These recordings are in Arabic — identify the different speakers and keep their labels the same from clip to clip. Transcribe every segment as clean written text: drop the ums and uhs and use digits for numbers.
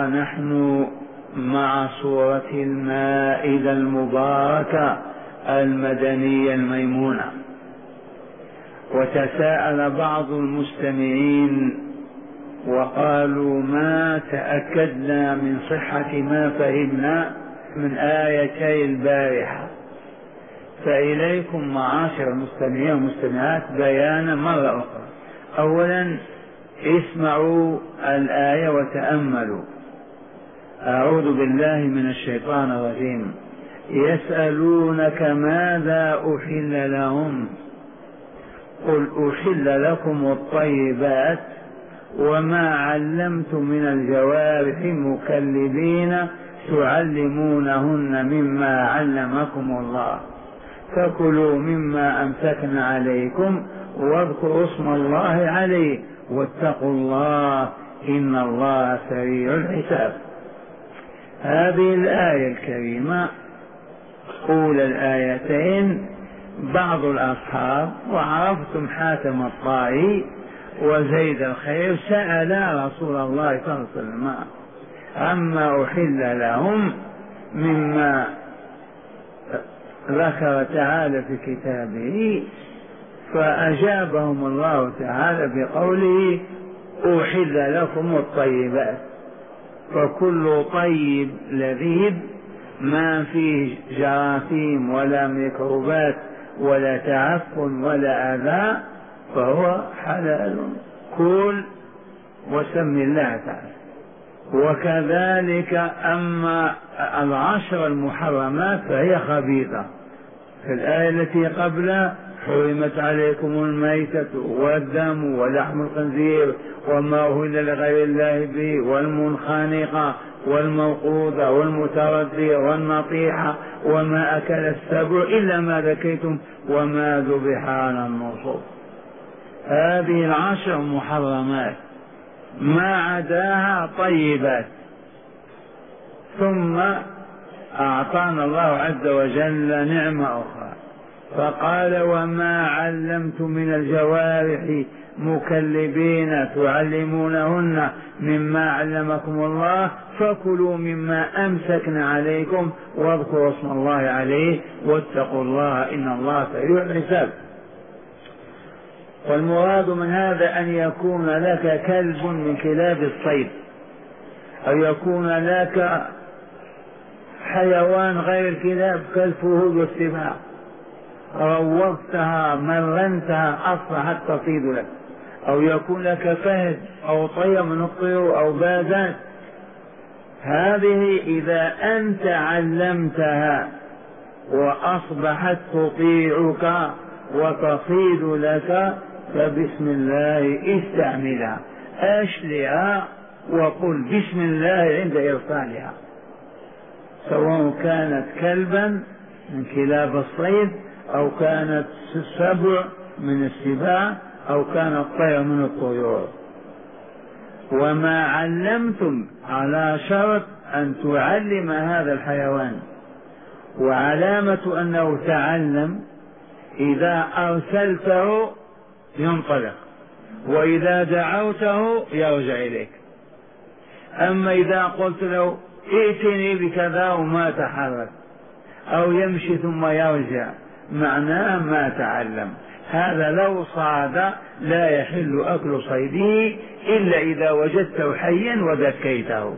Speaker 1: ونحن مع سورة المائدة المباركة المدنية الميمونة. وتساءل بعض المستمعين وقالوا ما تأكدنا من صحة ما فهمنا من آيتي البارحة، فإليكم معاشر المستمعين والمستمعات بيانا مرة أخرى. أولا اسمعوا الآية وتأملوا. أعوذ بالله من الشيطان الرجيم. يسألونك ماذا أحل لهم قل أحل لكم الطيبات وما علمتم من الجوارح مكلبين تعلمونهن مما علمكم الله فكلوا مما أمسكن عليكم واذكروا اسم الله عليه واتقوا الله إن الله سريع الحساب. هذه الآية الكريمة أولى الآيتين بعض الأصحاب وعرفتم حاتم الطائي وزيد الخير سأل رسول الله صلى الله عليه وسلم عما أحل لهم مما ذكر تعالى في كتابه، فأجابهم الله تعالى بقوله أحل لكم الطيبات. فكل طيب لذيذ ما فيه جراثيم ولا ميكروبات ولا تعفن ولا أذى فهو حلال، كل وسم الله تعالى. وكذلك أما العشر المحرمات فهي خبيثة. في الآية التي قبلها حرمت عليكم الميتة والدم ولحم الخنزير وما أهل لغير الله به والمنخنقة والموقوذة والمتردية والنطيحة وما أكل السبع إلا ما ذكيتم وما ذبح على النصب. هذه العشر محرمات، ما عداها طيبات. ثم أعطانا الله عز وجل نعمة أخرى فقال وما علمتم من الجوارح مكلبين تعلمونهن مما علمكم الله فكلوا مما أمسكن عليكم واذكروا اسم الله عليه واتقوا الله إن الله سريع الحساب. والمراد من هذا أن يكون لك كلب من كلاب الصيد أو يكون لك حيوان غير كلاب كالفهود والسباع، روضتها مرنتها أصبحت تصيد لك، أو يكون لك فهد أو طير من الطيور أو بازات. هذه إذا أنت علمتها وأصبحت تطيعك وتصيد لك فبسم الله استعملها، أشلها وقل بسم الله عند إرسالها، سواء كانت كلبا من كلاب الصيد أو كانت سبع من السباع أو كانت طير من الطيور. وما علمتم على شرط أن تعلم هذا الحيوان، وعلامة أنه تعلم إذا أرسلته ينطلق وإذا دعوته يرجع إليك. أما إذا قلت له ائتني بكذا وما تحرك أو يمشي ثم يرجع معناه ما تعلم. هذا لو صاد لا يحل أكل صيده إلا إذا وجدته حيا وذكيته.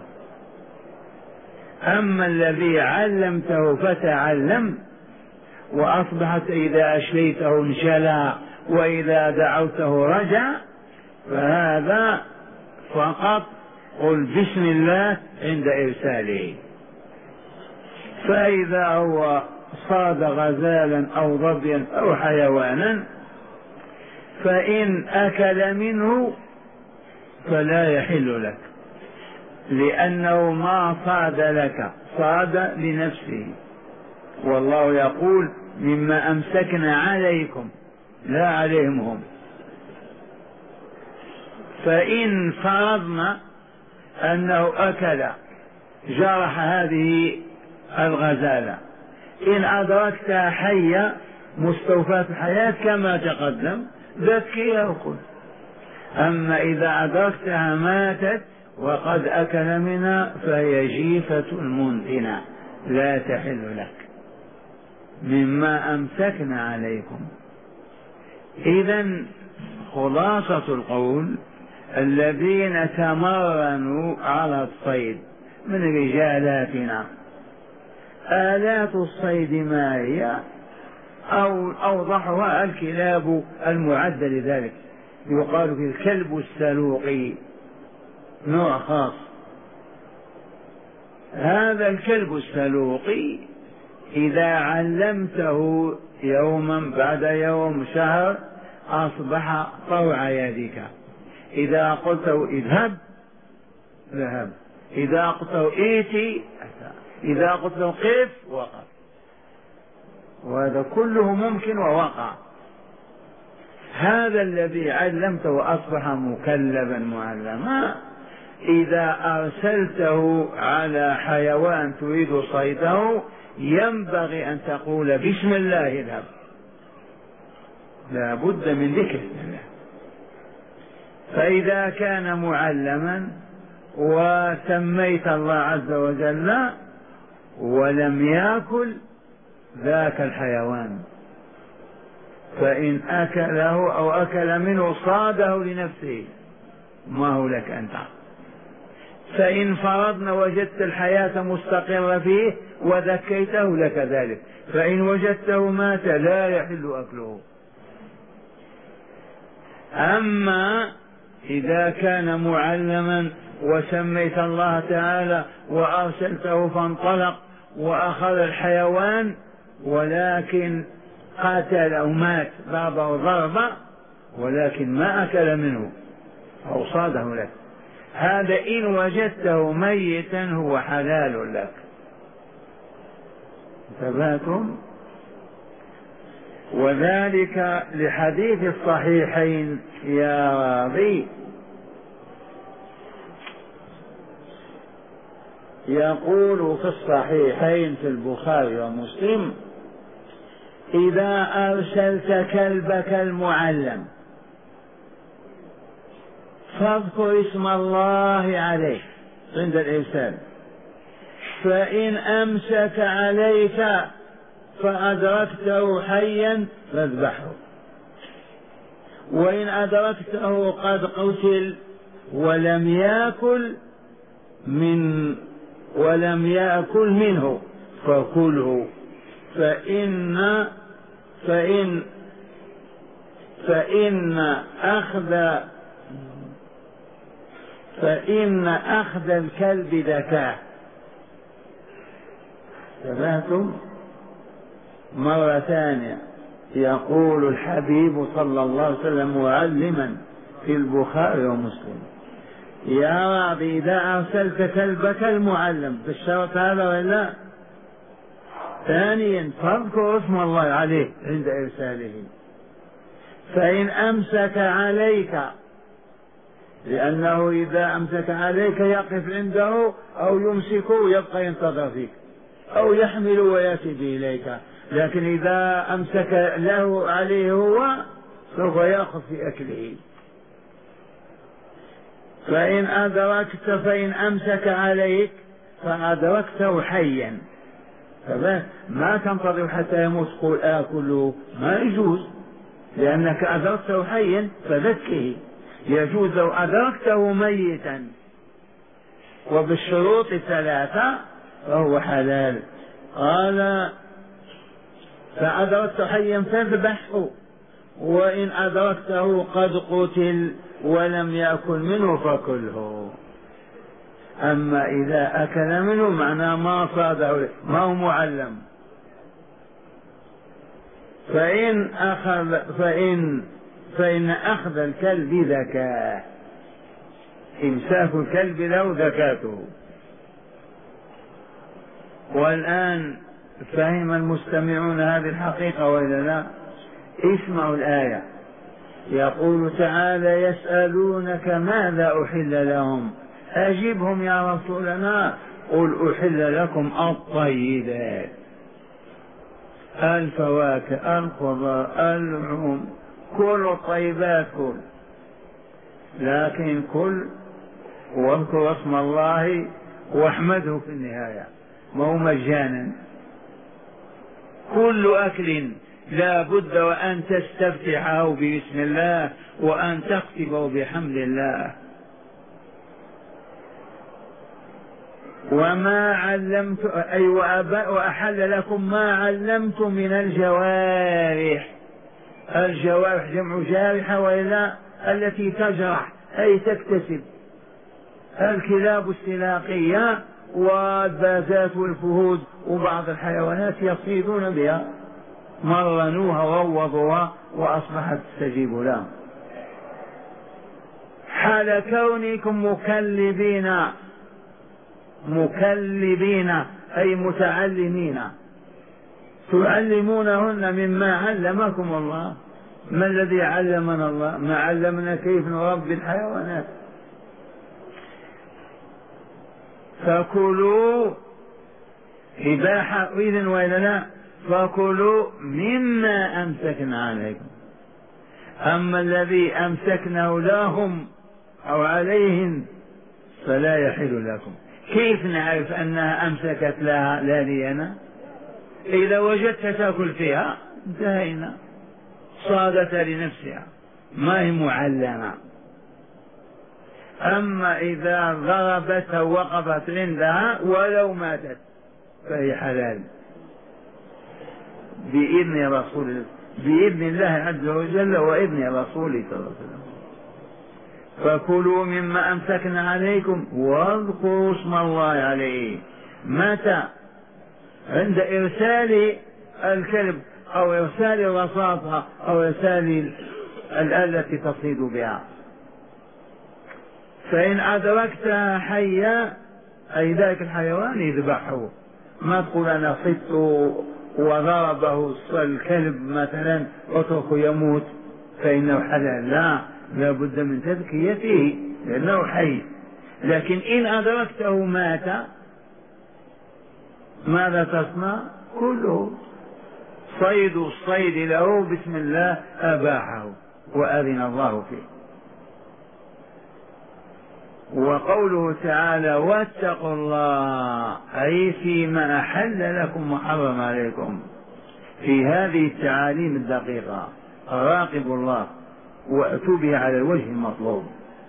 Speaker 1: أما الذي علمته فتعلم وأصبحت إذا أشليته انشلى وإذا دعوته رجع فهذا فقط قل بسم الله عند إرساله. فإذا هو صاد غزالا أو ظبيا أو حيوانا فإن أكل منه فلا يحل لك، لأنه ما صاد لك، صاد لنفسه. والله يقول مما أمسكنا عليكم لا عليهم هم. فإن فرضنا أنه أكل جرح هذه الغزالة، إن أدركتها حية مستوفاة الحياة كما تقدم ذكيها وكل. أما إذا أدركتها ماتت وقد أكل منها فهي جيفة منتنة لا تحل لك مما أمسكنا عليكم. إذن خلاصة القول الذين تمرنوا على الصيد من رجالاتنا آلات الصيد ما هي؟ أو أوضحها الكلاب المعدة لذلك، يقال في الكلب السلوقي نوع خاص. هذا الكلب السلوقي إذا علمته يوما بعد يوم شهر أصبح طوع يدك. إذا قلته اذهب ذهب، إذا قلته ائتي أتى، إذا قلته قف وقف، وهذا كله ممكن ووقع. هذا الذي علمته أصبح مكلبا معلما. إذا أرسلته على حيوان تريد صيده ينبغي أن تقول بسم الله اذهب، لا بد من ذكر الله. فإذا كان معلما وسميت الله عز وجل ولم يأكل ذاك الحيوان، فإن أكله أو أكل منه صاده لنفسه، ما هو لك أنت. فإن فرضنا وجدت الحياة مستقرة فيه وذكيته لك ذلك، فإن وجدته مات لا يحل أكله. أما إذا كان معلما وسميت الله تعالى وأرسلته فانطلق وأخذ الحيوان ولكن قاتل أو مات ضربه ضربة ولكن ما أكل منه أو صاده لك، هذا إن وجدته ميتا هو حلال لك. انتبهتم؟ وذلك لحديث الصحيحين يا راضي يقول في الصحيحين في البخاري ومسلم: إذا أرسلت كلبك المعلم فاذكر اسم الله عليه عند الإرسال، فإن أمسك عليك فأدركته حيا فاذبحه، وإن أدركته قد قتل ولم يأكل منه فكله، فإن أخذ الكلب ذكاء. سمعتم؟ مرة ثانية يقول الحبيب صلى الله عليه وسلم معلما في البخاري ومسلم: يا راضي إذا أرسلت كلبك المعلم بالشرط هذا ولا؟ ثانيا فاذكر اسم الله عليه عند إرساله، فإن أمسك عليك، لأنه إذا أمسك عليك يقف عنده أو يمسكه يبقى ينتظر فيك أو يحمل ويأتي به إليك، لكن إذا أمسك له عليه هو سوف يأخذ في أكله. فإن أمسك عليك فأدركته حيا، ما تنتظر حتى يموت قل آكله، ما يجوز، لأنك أدركته حيا فذكه. يجوز لو أدركته ميتا وبالشروط 3 فهو حلال. قال: فأدركته حيا فاذبحه، وإن أدركته قد قتل ولم يأكل منه فكله. أما إذا أكل منه معناه ما صاده، ما هو معلم. فإن أخذ الكلب ذكاء، إمساك الكلب له ذكاته. والآن فهم المستمعون هذه الحقيقة وإلا لا؟ اسمعوا الآية، يقول تعالى: يسألونك ماذا أحل لهم، أجبهم يا رسولنا قل أحل لكم الطيبات، الفواكه، الخضر، اللحوم، كل الطيبات كل، لكن كل واذكر اسم الله واحمده في النهاية، ما هو مجانا. كل أكل لا بد وأن تستفتحه بسم الله وأن تختمه بحمد الله. وما علمت أي وأحل لكم ما علمت من الجوارح. الجوارح جمع جارحة، وإلا التي تجرح أي تكتسب. الكلاب السلاقية والبازات والفهود وبعض الحيوانات يصيدون بها، مرنوها وروضوها وأصبحت تستجيب لهم. حال كونكم مكلبين أي متعلمين، تعلمونهن مما علمكم الله. ما الذي علمنا الله؟ ما علمنا كيف نربي الحيوانات. فكلوا إباحة إذن وإلا لا؟ فكلوا مما أمسكنا عليكم. أما الذي أمسكناه لهم أو عليهم فلا يحل لكم. كيف نعرف أنها أمسكت لها لا لي أنا؟ إذا وجدت تأكل فيها انتهينا، صادت لنفسها ما هي معلمة. أما إذا ضربتها ووقفت عندها ولو ماتت فهي حلال بإذن الله عز وجل وإذن رسوله صلى الله عليه وسلم. فكلوا مما أمسكنا عليكم واذكروا اسم الله عليه. متى؟ عند إرسال الكلب أو إرسال الرصاصة أو إرسال الآلة التي تصيد بها. فإن أدركتها حية أي ذلك الحيوان يذبحه. ما تقول أنا صدت وضربه الكلب مثلا اتركه يموت فإنه حلال، لا بد من تذكيته لأنه حي. لكن إن أدركته مات ماذا تصنع؟ كله صيد الصيد له بسم الله أباحه وأذن الله فيه. وقوله تعالى واتقوا الله أي فيما أحل لكم وحرم عليكم. في هذه التعاليم الدقيقة راقبوا الله وأتوا به على الوجه المطلوب.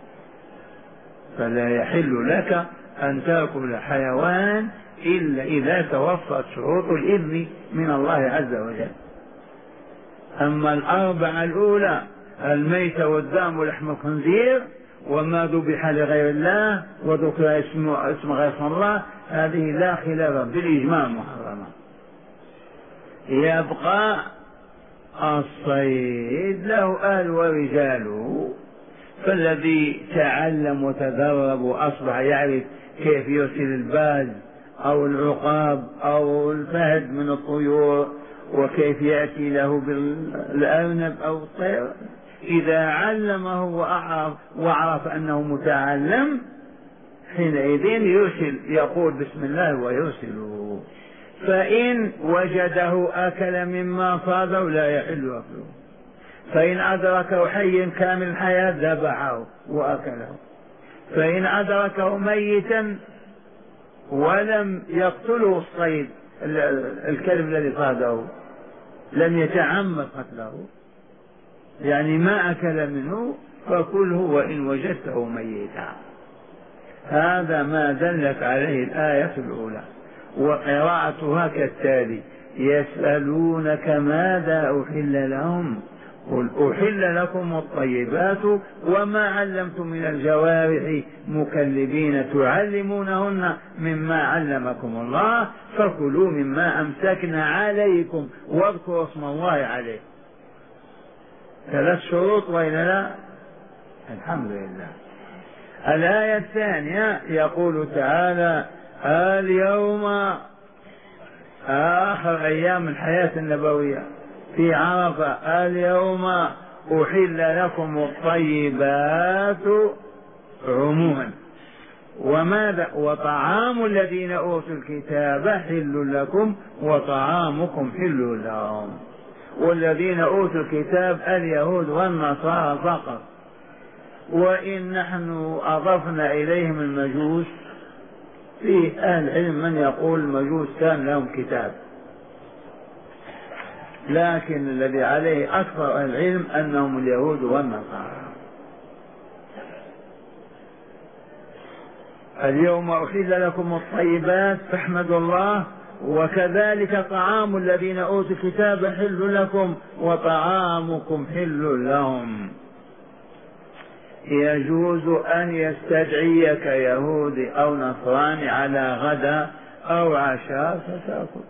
Speaker 1: فلا يحل لك أن تأكل حيوان إلا إذا توفرت شروط الإذن من الله عز وجل. أما الأربعة الأولى الميت والدم ولحم الخنزير وما ذبح لغير الله وذكر اسم غير اسم الله هذه لا خلاف بالإجماع محرمة. يبقى الصيد له أهل ورجاله. فالذي تعلم وتدرب وأصبح يعرف كيف يرسل الباز أو العقاب أو الفهد من الطيور وكيف يأتي له بالأرنب أو الطير، إذا علمه وعرف أنه متعلم حينئذ يرسل، يقول بسم الله ويرسله. فإن وجده أكل مما صاده لا يحل أكله. فإن أدركه حيا كامل الحياة ذبحه وأكله. فإن أدركه ميتا ولم يقتله الصيد الكلب الذي صاده لم يتعمد قتله يعني ما أكل منه فكله وإن وجدته ميتا. هذا ما دلت عليه الآية الأولى. وقراءتها كالتالي: يسألونك ماذا أحل لهم قل أحل لكم الطيبات وما علمتم من الجوارح مكلبين تعلمونهن مما علمكم الله فكلوا مما أمسكنا عليكم واذكروا اسم الله عليه. 3 شروط وإلا لا؟ الحمد لله. الآية الثانية يقول تعالى: اليوم آخر أيام الحياة النبوية في عرفة، اليوم أحل لكم الطيبات عموما. وماذا؟ وطعام الذين أوتوا الكتاب حل لكم وطعامكم حل لهم. والذين أوتوا الكتاب اليهود والنصارى فقط. وإن نحن أضفنا إليهم المجوس، في أهل العلم من يقول المجوس كان لهم كتاب، لكن الذي عليه أكثر أهل العلم أنهم اليهود والنصارى. اليوم أحل لكم الطيبات فاحمدوا الله، وكذلك طعام الذين أوتوا الكتاب حل لكم وطعامكم حل لهم. يجوز أن يستدعيك يهودي أو نصراني على غدا أو عشاء فتأكل،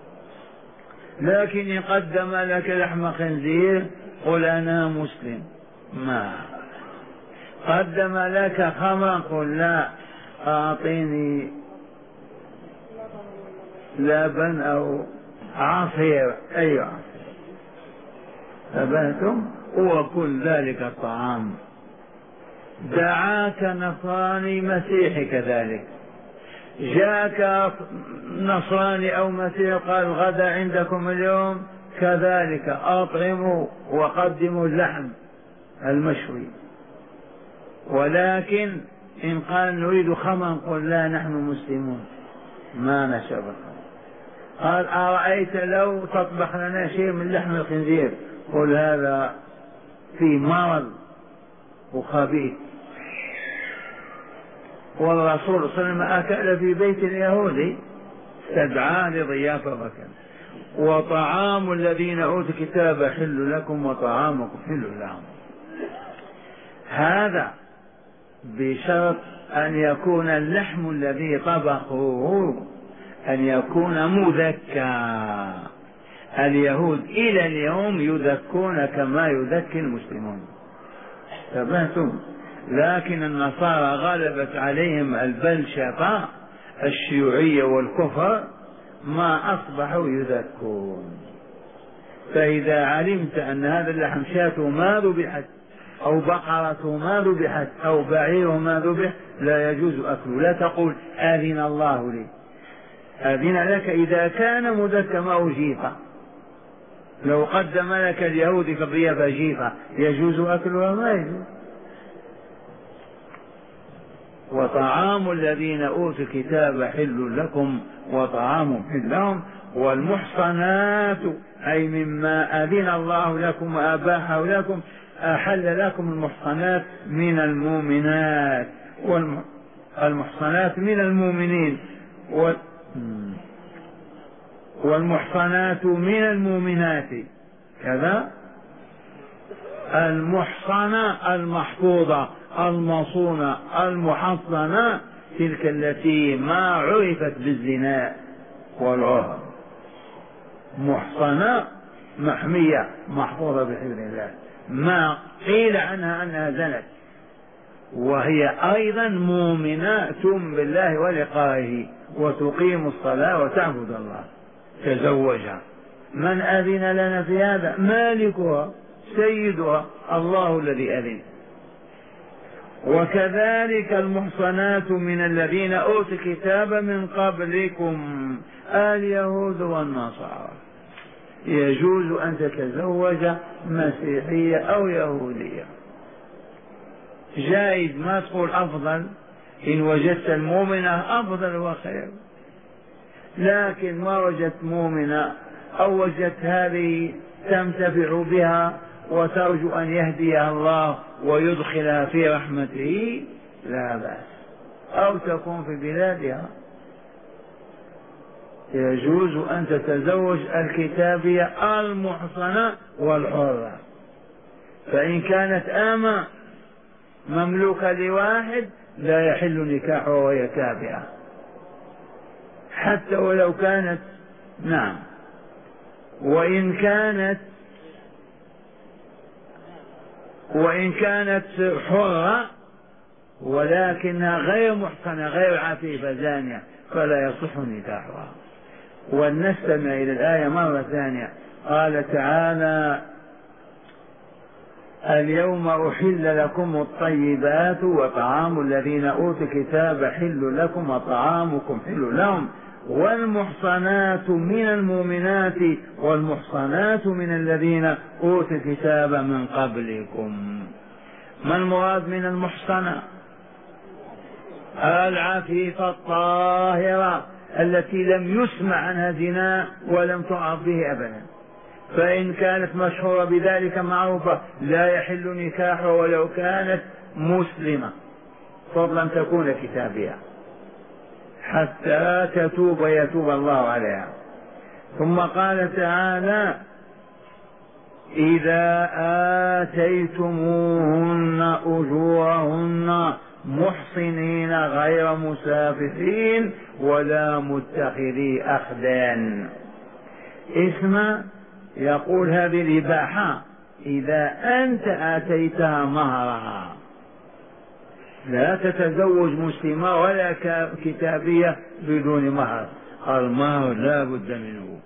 Speaker 1: لكن يقدم لك لحم خنزير قل أنا مسلم، ما قدم لك خمر قل لا، أعطيني لبن أو عصير أي عصير، ثبتم وكل ذلك الطعام. دعاك نصراني مسيحي كذلك، جاءك نصراني أو مسيحي قال غدا عندكم اليوم كذلك، أطعموا وقدموا اللحم المشوي، ولكن إن قال نريد خمرا قل لا نحن مسلمون ما نشرب. قال أرأيت لو تطبخ لنا شيء من لحم الخنزير قل هذا في مرض وخبيث. والرسول صلى الله عليه وسلم أكل في بيت اليهودي، استدعاه لضيافة وكذا. وطعام الذين أوتوا الكتاب حل لكم وطعامكم حل لهم. هذا بشرط أن يكون اللحم الذي طبخوه أن يكون مذكى. اليهود إلى اليوم يذكون كما يذكي المسلمون، تبهتم، لكن النصارى غلبت عليهم البلشفة الشيوعية والكفر ما أصبحوا يذكون. فإذا علمت أن هذا اللحم شاة ما ذبحت أو بقرة ما ذبحت أو بعير ما ذبح لا يجوز أكله. لا تقول آذن الله لي، آذن لك إذا كان مذكى ما جيفة. لو قدم لك اليهودي في الضيافة جيفة يجوز أكلها؟ ما يجوز. وطعام الذين أوتوا الكتاب حل لكم وطعامهم حل لهم. والمحصنات أي مما أذن الله لكم وأباحه لكم، أحل لكم المحصنات من المؤمنات والمحصنات من المؤمنين والمحصنات من المؤمنات كذا. المحصنة المحفوظة المصونة المحصنة تلك التي ما عرفت بالزنا والعهر، محصنة محمية محفوظة بحفظ الله، ما قيل عنها أنها زنت، وهي أيضا مؤمنة بالله ولقائه وتقيم الصلاة وتعبد الله. تزوجها. من أذن لنا في هذا؟ مالكها سيدها الله الذي أذن. وكذلك المحصنات من الذين أوتوا الكتاب من قبلكم اليهود والنصارى. يجوز أن تتزوج مسيحية أو يهودية، جائز، ما تقول أفضل، إن وجدت المؤمنة أفضل وخير، لكن ما وجدت مؤمنة أو وجدت هذه تنتفع بها وترجو أن يهديها الله ويدخلها في رحمته لا بأس، أو تكون في بلادها. يجوز أن تتزوج الكتابية المحصنة والحرة، فإن كانت آمة مملوكة لواحد لا يحل نكاحها وهي تابعة حتى ولو كانت نعم. وإن كانت حرة ولكنها غير محصنة غير عفيفة زانية فلا يصح نكاحها. ولنستمع إلى الآية مرة ثانية. قال تعالى: اليوم أحل لكم الطيبات وطعام الذين أوتوا الكتاب حل لكم وطعامكم حل لهم والمحصنات من المؤمنات والمحصنات من الذين أوتوا الكتاب من قبلكم. ما المراد من المحصنة؟ العفيفة الطاهرة التي لم يسمع عنها زنا ولم تعرف به أبدا، فإن كانت مشهورة بذلك معروفة لا يحل نكاحها ولو كانت مسلمة، فضلا تكون كتابية حتى تتوب ويتوب الله عليها. ثم قال تعالى: إذا آتيتموهن أجورهن محصنين غير مسافحين ولا متخذي أخدان. اسم يقول هذه الإباحة إذا أنت آتيتها مهرها، لا تتزوج مسلمة ولا كتابية بدون مهر. المهر لا بد منه.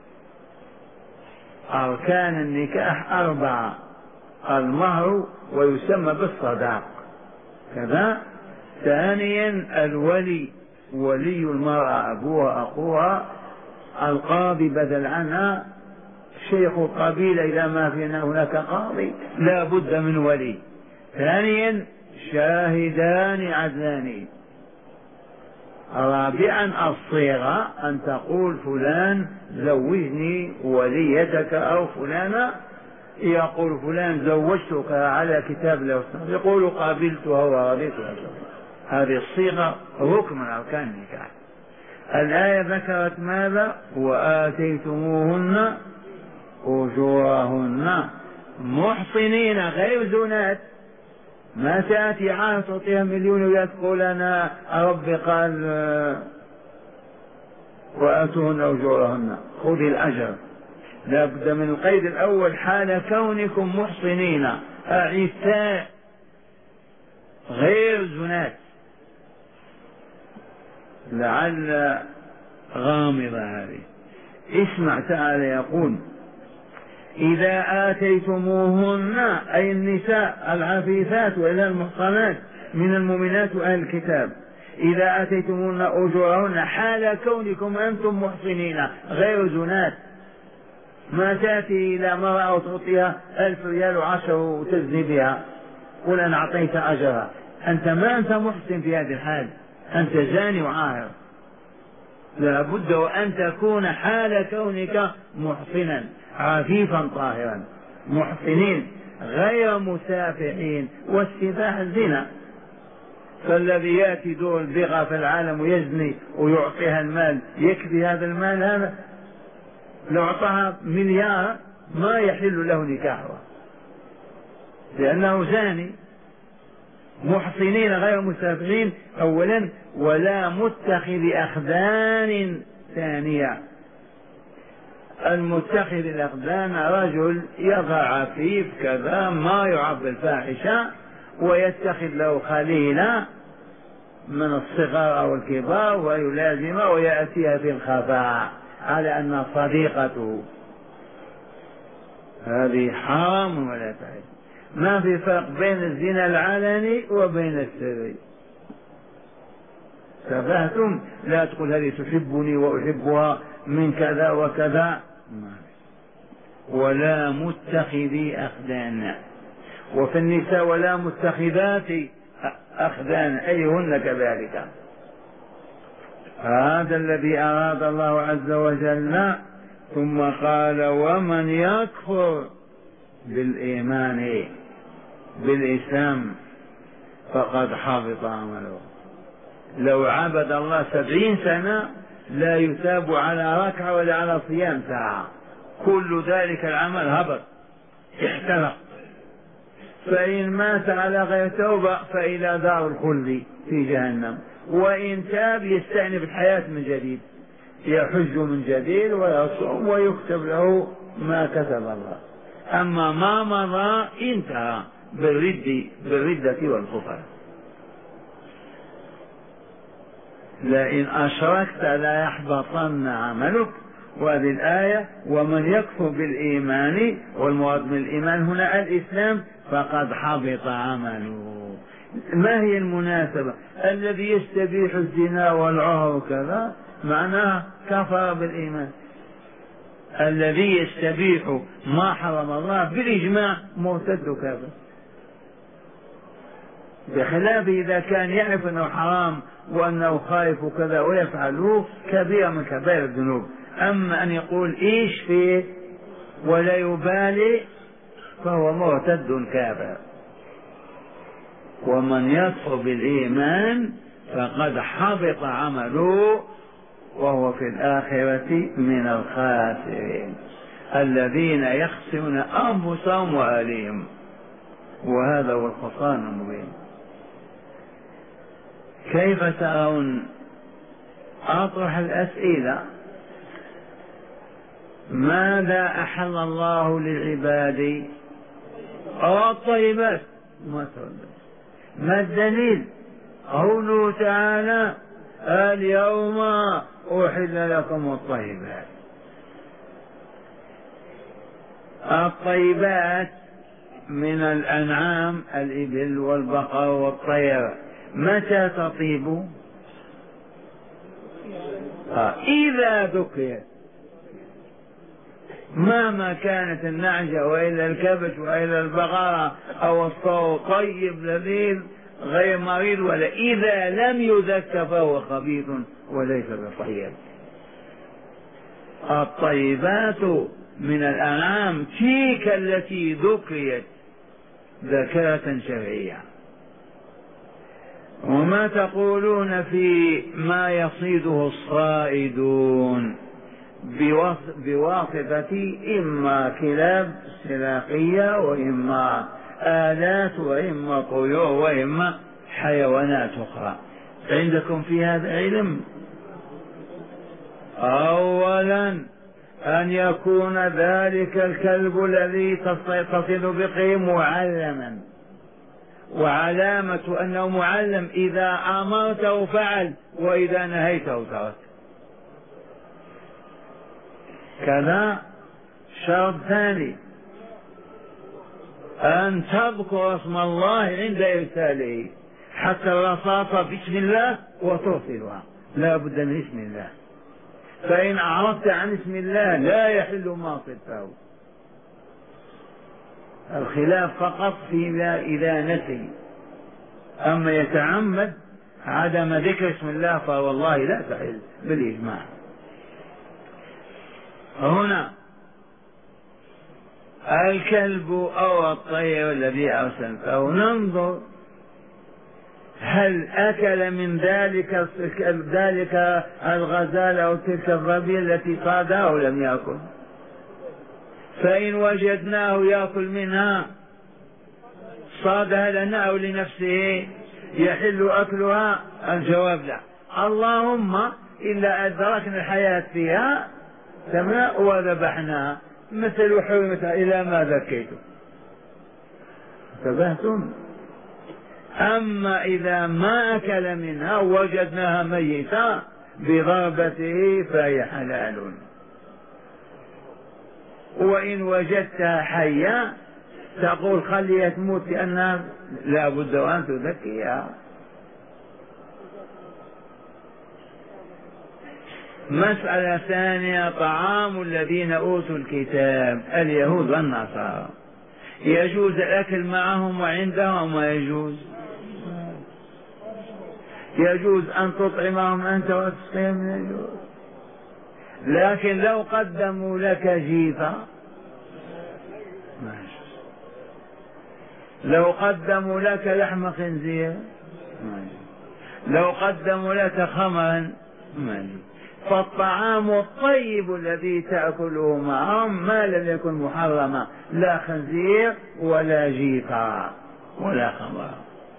Speaker 1: أركان النكاح 4: المهر ويسمى بالصداق كذا. ثانيا الولي، ولي المرأة أبوها أخوها، القاضي بدل عنها، شيخ القبيلة إذا ما في هناك قاضي لا بد من ولي. ثانيا شاهدان عدلان. رابعا الصيغة، أن تقول فلان زوجني وليتك أو فلانة، يقول فلان زوجتك على كتاب الله يقول قابلتها ورضيتها. هذه الصيغة ركن من أركان النكاح. الآية ذكرت ماذا؟ وآتيتموهن أجورهن محصنين غير زنات. ما تأتي عام تعطيها مليون ويقول أنا ربي قال وآتوهن أجورهن، خذ الأجر. لا بد من القيد الأول: حال كونكم محصنين أعفاء غير زنات. لعل غامضة هذه. اسمع تعالى يقول: إذا آتيتموهن أي النساء العفيفات وإلى المحصنات من المؤمنات وأهل الكتاب، إذا آتيتموهن أجورهن حال كونكم أنتم محصنين غير زنات. ما تأتي إلى امرأة وتعطيها 1000 ريال و10 وتزني بها، قل أنا أعطيت أجرها. أنت ما أنت محسن في هذه الحال، أنت زاني وعاهر. لا بد وأن تكون حال كونك محصنا عفيفا طاهرا. محصنين غير مسافحين، والسفاح الزنا. فالذي يأتي دور البغى في العالم ويزني ويعطيها المال، يكفي هذا المال؟ هذا لو أعطاها مليار ما يحل له نكاحها لأنه زاني. محصنين غير مسافحين أولا، ولا متخذ أخدان ثانية. المتخذ الأخدان رجل يضع عفيف كذا ما يعب الفاحشة ويتخذ له خليلا من الصغار أو الكبار ويلازمه ويأتيها في الخفاء على أن صديقته. هذه حرام ولا تعد. ما في فرق بين الزنا العلني وبين السري. تفهتم؟ لا تقول هذه تحبني وأحبها من كذا وكذا. ولا متخذي أخدان. وفي النساء ولا متخذات أخدان أيهن كذلك. هذا الذي أراد الله عز وجل. ثم قال: ومن يكفر بالإيمان بالإسلام فقد حبط عمله. لو عبد الله 70 سنة لا يثاب على ركعة ولا على صيام ساعة، كل ذلك العمل هبط احترق. فإن مات على غير توبة فإلى دار الخلد في جهنم، وإن تاب يستأنف الحياة من جديد، يحج من جديد ويصوم ويكتب له ما كتب الله. أما ما مضى انتهى بالردة والكفر. لئن أشركت لا يحبطن عملك. وهذه الآية: ومن يكفر بالإيمان، والمراد من الإيمان هنا الإسلام، فقد حبط عمله. ما هي المناسبة؟ الذي يستبيح الزنا والعهر وكذا معناه كفر بالإيمان. الذي يستبيح ما حرم الله بالإجماع مرتد كافر. بخلاف إذا كان يعرف أنه حرام وأنه خائف كذا ويفعله كبيرة من كبائر الذنوب. أما أن يقول إيش فيه ولا يبالي فهو مرتد كافر. ومن يكفر بالإيمان فقد حبط عمله وهو في الآخرة من الخاسرين الذين يخسرون أنفسهم وأهليهم. وهذا هو الخسران المبين. كيف ترون؟ أطرح الأسئلة. ماذا أحل الله للعباد؟ الطيبات. ما الدليل؟ قوله تعالى اليوم أحل لكم الطيبات. الطيبات من الأنعام الإبل والبقر والطير. متى تطيب؟ إذا ذكرت. مهما كانت النعجة وإلا الكبش وإلا البقرة أو الصور طيب لذيذ غير مريض، ولا إذا لم يذك فهو خبيث وليس بطيب. الطيبات من الأنعام تلك التي ذكرت ذكاة شرعية. وما تقولون في ما يصيده الصائدون بواسطة إما كلاب سلاحية وإما آلات وإما طيور وإما حيوانات أخرى؟ عندكم في هذا علم؟ أولا أن يكون ذلك الكلب الذي تصل بقه معلما، وعلامة أنه معلم إذا أمرته فعل وإذا نهيته ترك. كذا شرط ثاني أن تذكر اسم الله عند إرساله، حتى الرصاصة بسم الله وترسلها لا بد من اسم الله. فإن أعرضت عن اسم الله لا يحل ما صدته. الخلاف فقط فيما إذا نسي، أما يتعمد عدم ذكر اسم الله فوالله لا تحل بالإجماع. هنا الكلب أو الطير الذي أرسلته ننظر هل أكل من ذلك الغزال أو تلك الظبي التي صادها أو لم يأكل. فإن وجدناه يأكل منها صادها لنا أو لنفسه يحل أكلها؟ الجواب لا. اللهم إلا أدركنا الحياة فيها تمام وذبحناها مثل حرمتها إلى ما ذكيتم. انتبهتم؟ أما إذا ما أكل منها وجدناها ميتة بضربته فهي حلال. وإن وجدتها حية تقول خليها تموت لأنها لا بد أن تذكيها. مسألة ثانية طعام الذين أوتوا الكتاب اليهود والنصارى، يجوز الأكل معهم وعندهم ما يجوز؟ يجوز أن تطعمهم أنت وتسقيهم؟ يجوز. لكن لو قدموا لك جيفة ما يجوز. لو قدموا لك لحم خنزير ما يجوز. لو قدموا لك خمرا ما يجوز. فالطعام الطيب الذي تأكله معهم ما لم يكن محرما، لا خنزير ولا جيفة ولا خمر.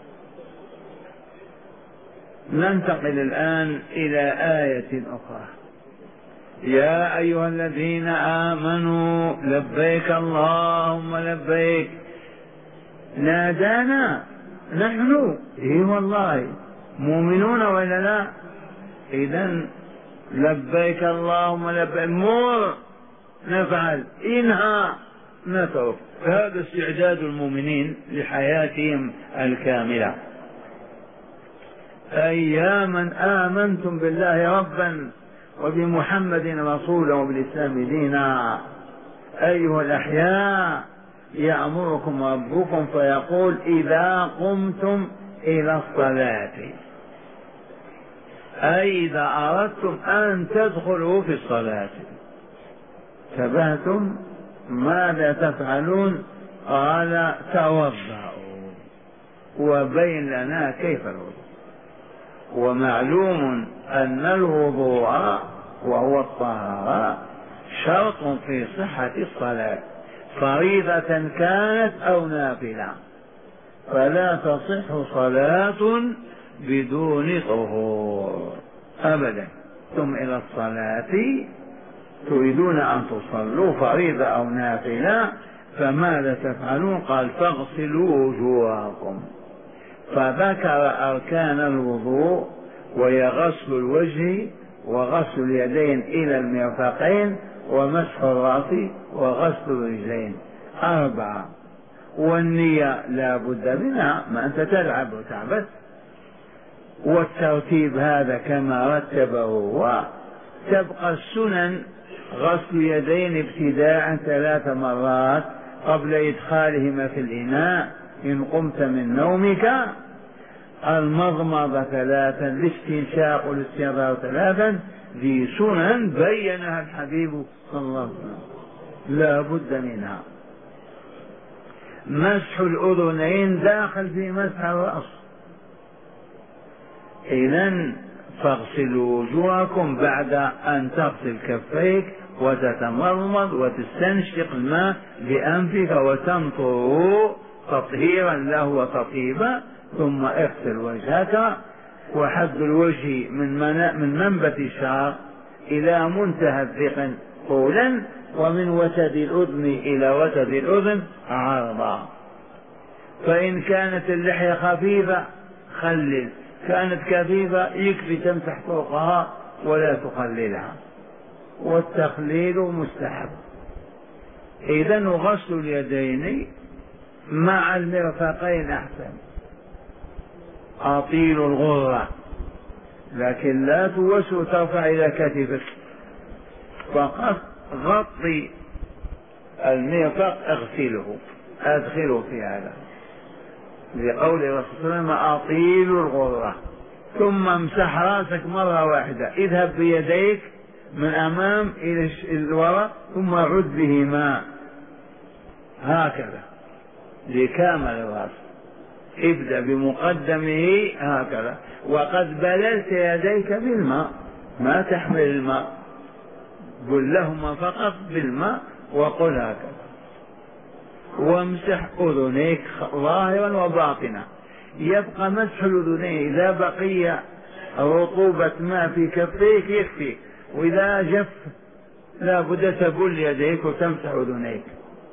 Speaker 1: ننتقل الآن إلى آية أخرى. يا أيها الذين آمنوا لبيك اللهم لبيك. نادانا نحن إيه والله مؤمنون ولا لا؟ إذن لبيك اللهم لبيك، مر نفعل، إنهى نترك. هذا استعداد المؤمنين لحياتهم الكاملة. أياما آمنتم بالله ربا وبمحمد رسولا وبالإسلام دينا أيها الأحياء يأمركم ربكم فيقول إذا قمتم إلى الصلاة، أي إذا أردتم أن تدخلوا في الصلاة. تبهتم ماذا تفعلون؟ قال توضأوا، وبين لنا كيف الوضوء. ومعلوم أن الوضوء وهو الطهارة شرط في صحة الصلاة، فريضة كانت أو نافلة، فلا تصح صلاة بدون طهور أبدا. ثم إلى الصلاة تريدون أن تصلوا فريضة أو نافلة، فماذا تفعلون؟ قال فاغسلوا وجوهكم، فذكر أركان الوضوء، وهي غسل الوجه وغسل اليدين إلى المرفقين ومسح الرأس وغسل الرجلين، 4. والنية لا بد منها، ما أنت تلعب وتعبث. والترتيب هذا كما رتبه هو. تبقى السنن: غسل اليدين ابتداء 3 مرات قبل إدخالهما في الإناء إن قمت من نومك، المضمضة 3، الاستنشاق والاستنثار 3. ذي سنن بينها الحبيب صلى الله عليه وسلم لا بد منها. مسح الأذنين داخل في مسح الرأس. إذن فاغسلوا وجوهكم بعد أن تغسل كفيك وتتمضمض وتستنشق الماء بأنفك وتنطر تطهيرا له وتطيبا، ثم اغسل وجهك، وحد الوجه من منبت الشعر إلى منتهى الذقن طولا، ومن وتد الأذن إلى وتد الأذن عرضا. فإن كانت اللحية خفيفة خلل، كانت كثيفة يكفي تمسح فوقها ولا تخللها، والتخليل مستحب. إذن غسل اليدين مع المرفقين أحسن. أطيل الغرة، لكن لا توسع ترفع إلى كتفك، فقط غطي المرفق، اغسله، أدخله في هذا، لقول الرسول صلى الله عليه وسلم أطيل الغرة. ثم امسح راسك مرة واحدة، اذهب بيديك من أمام إلى الوراء ثم عد بهما هكذا لكامل الرأس، ابدأ بمقدمه هكذا، وقد بللت يديك بالماء، ما تحمل الماء، قل لهما فقط بالماء وقل هكذا. وامسح أذنيك ظاهرا وباطنا. يبقى مسح الأذنين، إذا بقي رطوبة ماء في كفيك يكفي، وإذا جف لا بد تبل يديك وتمسح أذنيك.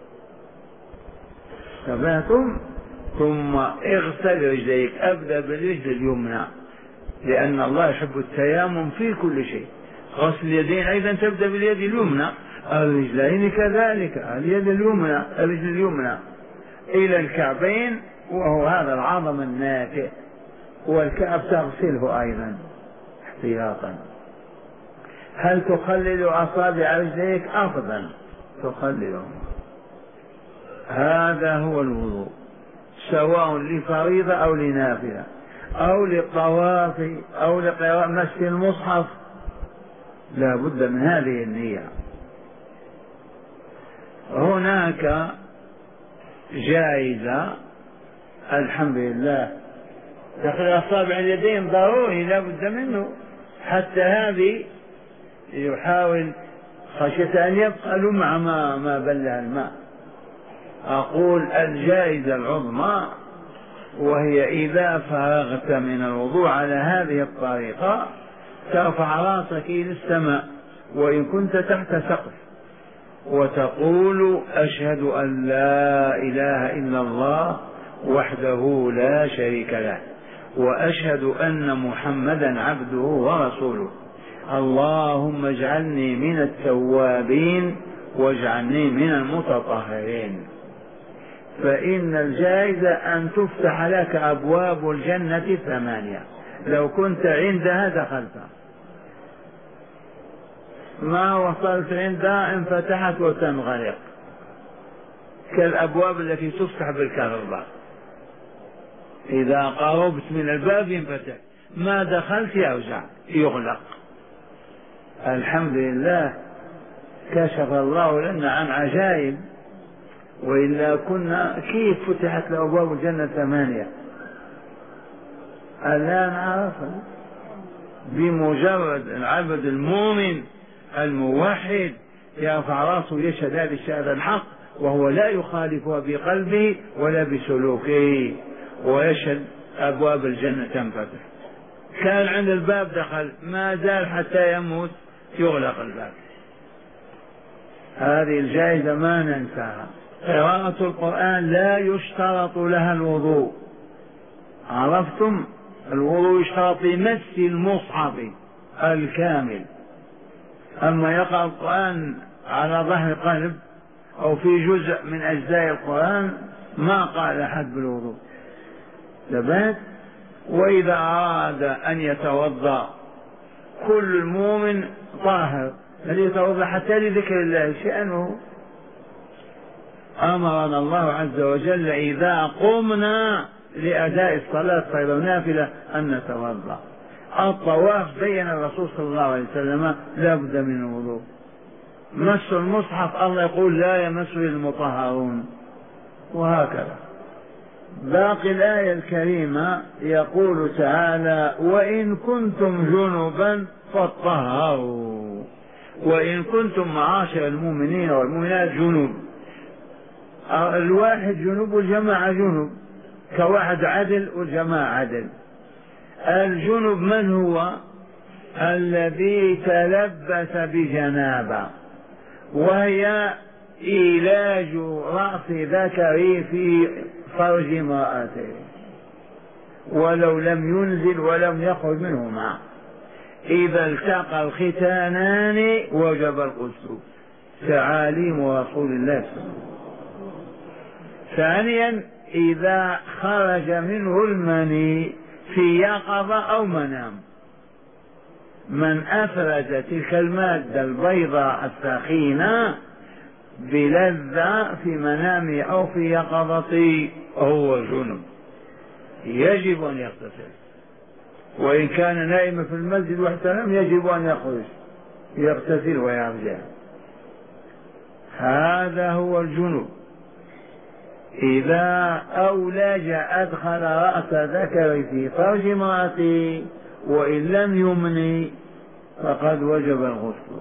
Speaker 1: تبعتم؟ ثم اغسل رجليك، أبدأ بالرجل اليمنى، لأن الله يحب التيامن في كل شيء. غسل اليدين أيضا تبدأ باليد اليمنى، الرجلين كذلك، اليد اليمنى، الرجل اليمنى إلى الكعبين، وهو هذا العظم الناتئ، والكعب تغسله أيضا احتياطا. هل تخلل أصابع رجليك؟ أفضل تخللهم. هذا هو الوضوء، سواء لفريضة أو لنافلة أو للطواف أو لقراءة مسح المصحف، لا بد من هذه النية. هناك جائزة الحمد لله، دخل أصابع اليدين ضروري لا بد منه، حتى هذه يحاول خشية أن يبقى لمع ما بلها الماء. أقول الجائزة العظمى، وهي إذا فرغت من الوضوء على هذه الطريقة ترفع راسك إلى السماء وإن كنت تحت سقف، وتقول أشهد أن لا إله إلا الله وحده لا شريك له، وأشهد أن محمدا عبده ورسوله، اللهم اجعلني من التوابين واجعلني من المتطهرين. فإن الجائزة أن تفتح لك أبواب الجنة 8، لو كنت عندها دخلتها، ما وصلت عندها انفتحت وتنغلق كالأبواب التي تفتح بالكهرباء. إذا قربت من الباب ينفتح، ما دخلت يرجع يغلق. الحمد لله كشف الله لنا عن عجائب، وإلا كنا كيف فتحت لأبواب الجنة 8 الآن عرفنا. بمجرد العبد المؤمن الموحد يرفع راسه يشهد هذه الشهادة الحق، وهو لا يخالفها بقلبه ولا بسلوكه، ويشهد أبواب الجنة تنفتح. كان عند الباب دخل، ما زال حتى يموت يغلق الباب. هذه الجائزة ما ننساها. قراءة القرآن لا يشترط لها الوضوء، عرفتم؟ الوضوء يشترط لمس المصحف الكامل، أما يقرأ القرآن على ظهر قلب أو في جزء من أجزاء القرآن ما قال أحد بالوضوء. ثبات. وإذا أراد أن يتوضأ كل المؤمن طاهر الذي يتوضأ حتى لذكر الله شأنه. أمرنا الله عز وجل إذا قمنا لأداء الصلاة فرض نافلة أن نتوضأ. الطواف بين الرسول صلى الله عليه وسلم لا بد من الوضوء. مس المصحف الله يقول لا يمسه المطهرون، وهكذا. باقي الآية الكريمة يقول تعالى وإن كنتم جنبا فاطهروا. وإن كنتم معاشر المؤمنين والمؤمنات جنوب، الواحد جنوب والجماعة جنوب، كواحد عدل والجماعة عدل. الجنوب من هو؟ الذي تلبس بجنابة، وهي إيلاج رأس ذكره في فرج امرأته ولو لم ينزل ولم يخرج منه ماء. إذا التقى الختانان وجب الغسل، تعاليم رسول الله صلى الله عليه وسلم. ثانيا إذا خرج منه المني في يقظة أو منام، من أفرز تلك المادة البيضاء الثخينة بلذة في منامه أو في يقظته هو جنب، يجب أن يغتسل. وإن كان نائما في المسجد واحتلم يجب أن يخرج يغتسل ويرجع. هذا هو الجنوب. إذا أولج أدخل رأس ذكر في فرج امرأته وإن لم يمني فقد وجب الغسل،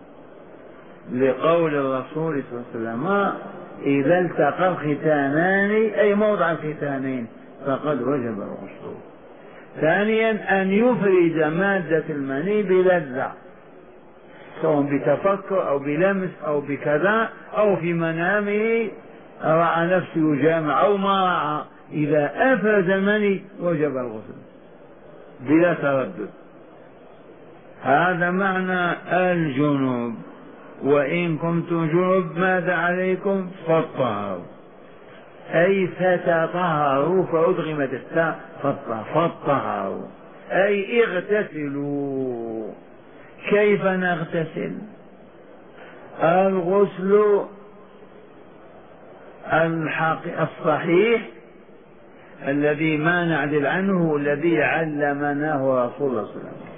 Speaker 1: لقول الرسول صلى الله عليه وسلم إذا التقى الختانان أي موضع الختانين فقد وجب الغسل. ثانيا أن يفرز مادة المني بلذة، سواء بتفكر أو بلمس أو بكذا أو في منامه رأى نفسه يجامع أو ما رأى، إذا أفرز المني وجب الغسل بلا تردد. هذا معنى الجنوب. وإن كنتم جنوب ماذا عليكم؟ فاطهروا، أي فتطهروا، فأدغمت التاء فاطهروا أي اغتسلوا. كيف نغتسل؟ الغسل الصحيح الذي ما نعدل عنه الذي علمناه رسول الله صلى الله عليه وسلم.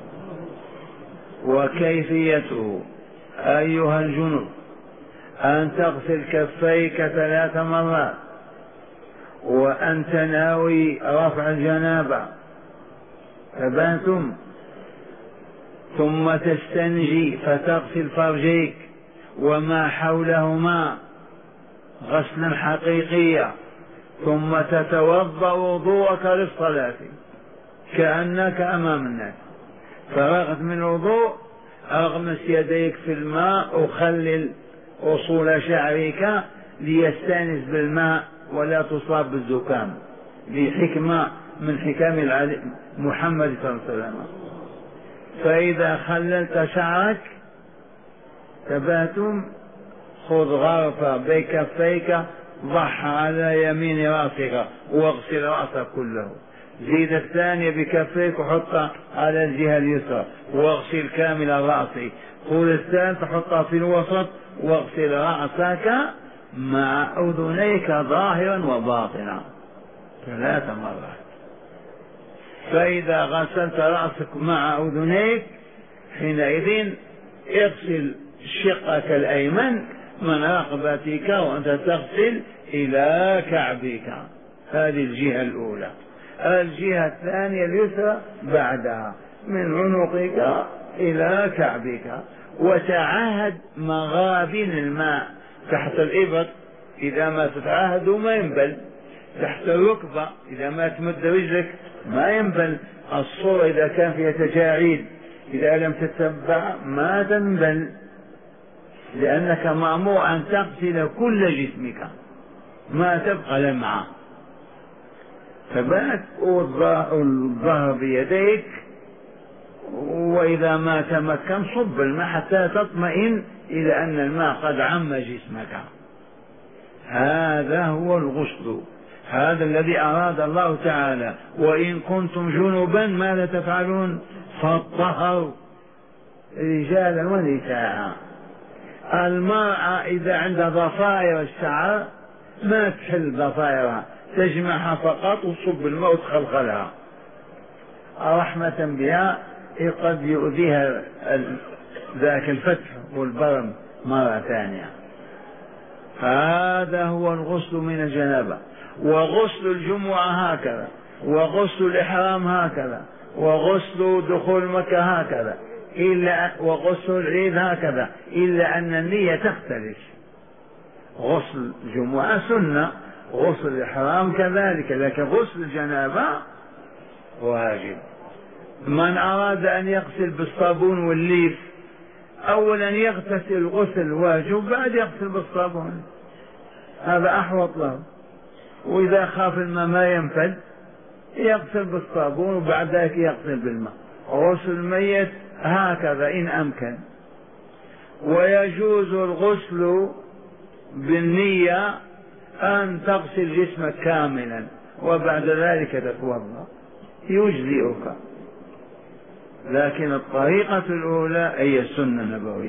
Speaker 1: وكيفيته أيها الجنوب أن تغسل كفيك 3 مرات وأن تناوي رفع الجنابة، تبانتم، ثم تستنجي فتغسل فرجيك وما حولهما غسلا حقيقيا، ثم تتوضأ وضوءك للصلاة كأنك أمام الناس. فرغت من الوضوء أغمس يديك في الماء وخلل أصول شعرك ليستانس بالماء ولا تصاب بالزكام، بحكمة من حكم محمد صلى الله عليه وسلم. فإذا خللت شعرك تباتم خذ غرفة بكفيك ضح على يمين رأسك واغسل رأسك كله، زيد الثانية بكفيك وحطها على الجهة اليسرى واغسل كامل الرأس، خذ الثالث حطها في الوسط واغسل رأسك مع أذنيك ظاهرا وباطنا 3 مرات. فإذا غسلت رأسك مع أذنيك حينئذ اغسل شقك الأيمن من رقبتك وأنت تغسل إلى كعبك. هذه الجهة الأولى. الجهة الثانية اليسرى بعدها من عنقك إلى كعبك. وتعاهد مغابن الماء تحت الإبط إذا ما تتعاهد ما ينبل، تحت الركبة إذا ما تمد رجلك ما ينبل، الصورة إذا كان فيها تجاعيد إذا لم تتبع ما تنبل، لأنك مأمور أن تغسل كل جسمك ما تبقى لمعة. فبات الظهر بيديك، وإذا ما تمكن صب الماء حتى تطمئن إلى أن الماء قد عم جسمك. هذا هو الغسل، هذا الذي أراد الله تعالى. وإن كنتم جنبا ماذا تفعلون؟ فاطهروا رجالا ونساء. المرأة إذا عندها ضفائر الشعر ما تحل ضفائرها، تجمعها فقط وتصب الماء وتخلخلها رحمة بها، قد يؤذيها ذاك الفتح والبرم مرة ثانية. هذا هو الغسل من الجنابة. وغسل الجمعة هكذا، وغسل الإحرام هكذا، وغسل دخول مكة هكذا، وغسل العيد هكذا، إلا أن النية تختلف. غسل الجمعة سنة، غسل الإحرام كذلك، لكن غسل الجنابة واجب. من أراد أن يغسل بالصابون والليف أولا يغتسل غسل واجب بعد يغسل بالصابون، هذا أحوط له. وإذا خاف الماء ما ينفد يغسل بالصابون وبعد ذلك يغسل بالماء. غسل الميت هكذا إن أمكن. ويجوز الغسل بالنية أن تغسل جسمك كاملا وبعد ذلك تتوضأ يجزئك، لكن الطريقة الأولى هي السنة النبوية.